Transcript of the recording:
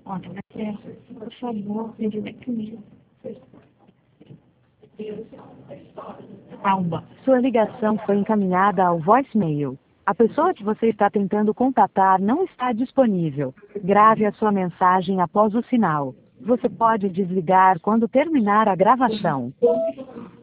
Por favor, me diga comigo. Alba. Sua ligação foi encaminhada ao voicemail. A pessoa que você está tentando contatar não está disponível. Grave a sua mensagem após o sinal. Você pode desligar quando terminar a gravação.